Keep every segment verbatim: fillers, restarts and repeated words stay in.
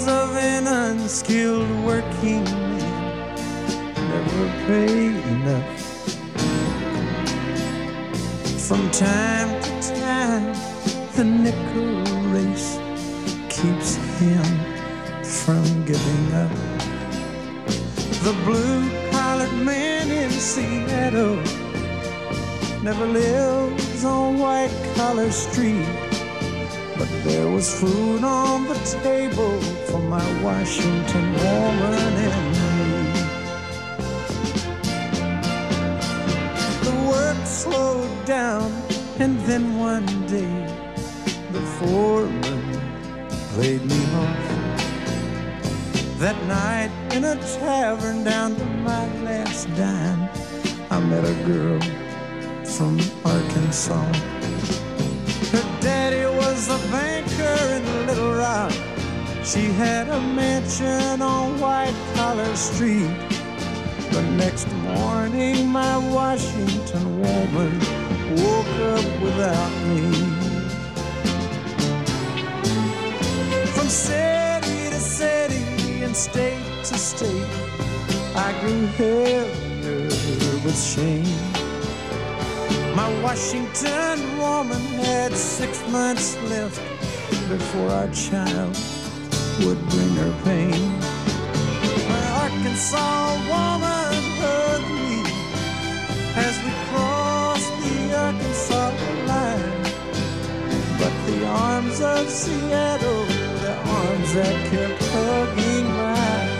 of an unskilled working man never pay enough. From time to time, the nickel race keeps him from giving up. The blue-collar man in Seattle never lives on White-Collar Street, but there was food on the table for my Washington woman and me. The work slowed down, and then one day the foreman laid me off. That night in a tavern down to my last dime, I met a girl from Arkansas. Her daddy was a banker in Little Rock. She had a mansion on White-Collar Street. The next morning, my Washington woman woke up without me. From city to city and state to state, I grew heavier with shame. My Washington woman had six months left before our child would bring her pain. My Arkansas woman hugged me as we crossed the Arkansas line, but the arms of Seattle were the arms that kept hugging mine.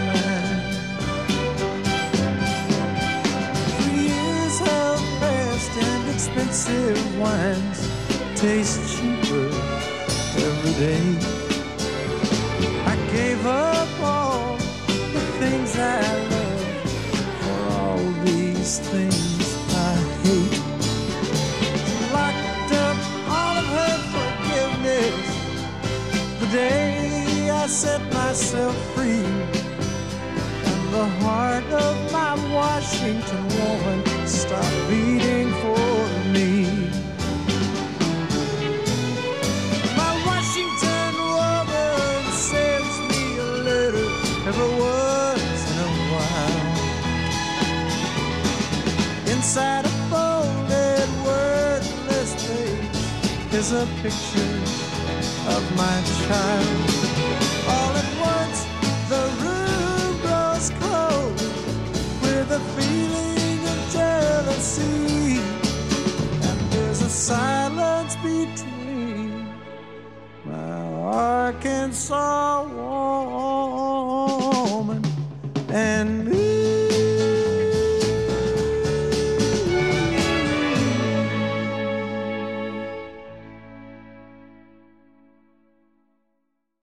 Three years have passed and expensive wines taste cheaper every day. I gave up all the things I love for all these things I hate. Locked up all of her forgiveness the day I set myself free, and the heart of my Washington woman stopped beating for me. My Washington woman sends me a letter every once in a while. Inside a folded wordless page is a picture of my child. All at once the room grows cold with a feeling of jealousy, and there's a silence between my Arkansas woman and me.